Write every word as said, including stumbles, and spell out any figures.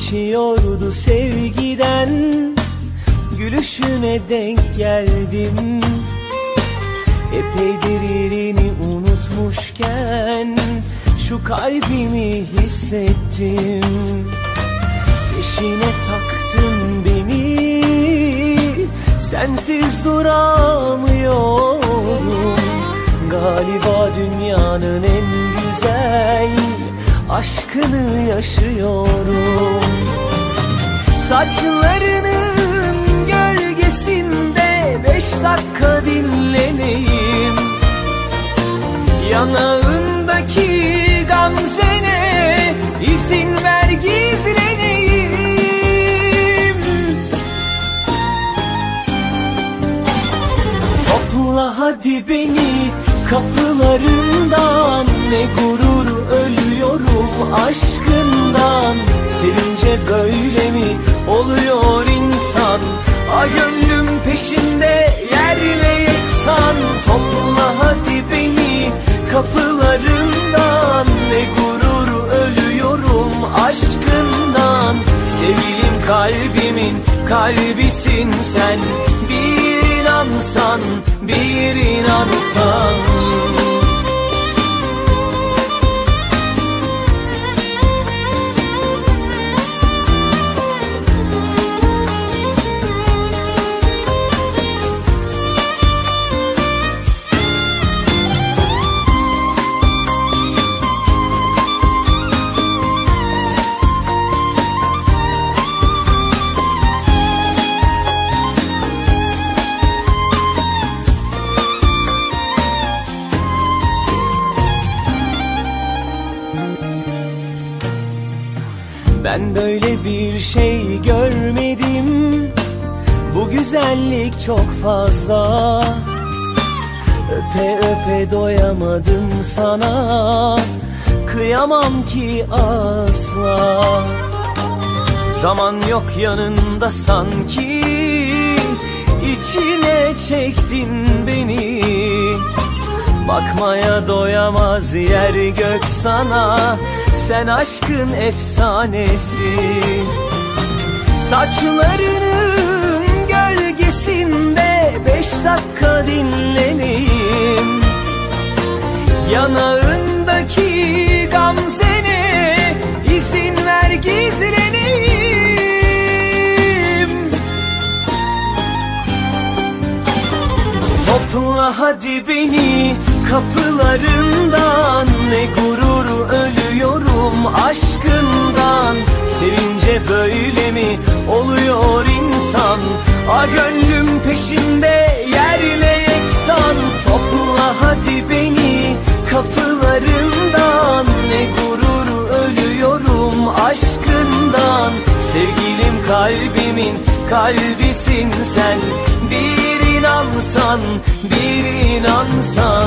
geçiyordu sevgiden, gülüşüne denk geldim. Epeydir yerini unutmuşken şu kalbimi hissettim. Peşine taktın beni, sensiz duramıyorum. Galiba dünyanın en güzel aşkını yaşıyorum. Saçlarının gölgesinde beş dakika dinleneyim. Yanağındaki gamzene izin ver gizleneyim. Topla hadi beni kapılarından, ne gurur ölüyorum aşkından. Sevince böyle mi oluyor insan? A gönlüm peşinde yerle yeksan. Topla hadi beni kapılarından, ne gurur ölüyorum aşkından. Sevilim kalbimin kalbisin sen, bir inansan, bir inansan. Ben böyle bir şey görmedim, bu güzellik çok fazla. Öpe öpe doyamadım sana, kıyamam ki asla. Zaman yok yanında sanki, içine çektin beni. Bakmaya doyamaz yer gök sana, sen aşkın efsanesi. Saçlarının gölgesinde beş dakika dinleneyim. Yanağındaki gamzene izin ver gizleneyim. Topla hadi beni kapılarından, ne gurur ölüyorum aşkından. Sevince böyle mi oluyor insan? A gönlüm peşinde yerle yeksan. Topla hadi beni kapılarından, ne gurur ölüyorum aşkından. Sevgilim kalbimin kalbisin sen, bir inansan, bir inansan.